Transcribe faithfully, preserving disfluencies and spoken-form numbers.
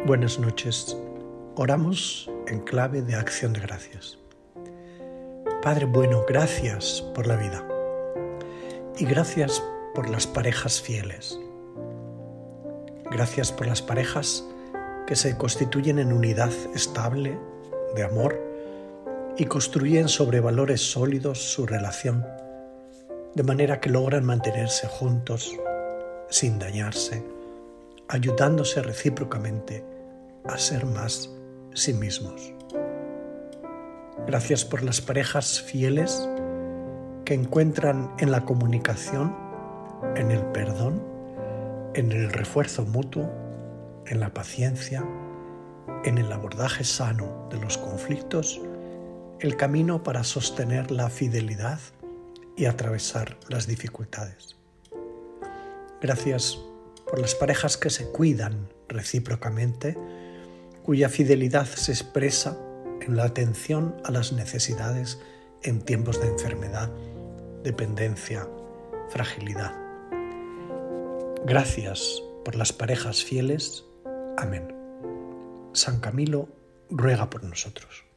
Buenas noches. Oramos en clave de acción de gracias. Padre bueno, gracias por la vida y gracias por las parejas fieles. Gracias por las parejas que se constituyen en unidad estable de amor y construyen sobre valores sólidos su relación, de manera que logran mantenerse juntos sin dañarse, ayudándose recíprocamente a ser más sí mismos. Gracias por las parejas fieles que encuentran en la comunicación, en el perdón, en el refuerzo mutuo, en la paciencia, en el abordaje sano de los conflictos, el camino para sostener la fidelidad y atravesar las dificultades. Gracias por las parejas que se cuidan recíprocamente, cuya fidelidad se expresa en la atención a las necesidades en tiempos de enfermedad, dependencia, fragilidad. Gracias por las parejas fieles. Amén. San Camilo ruega por nosotros.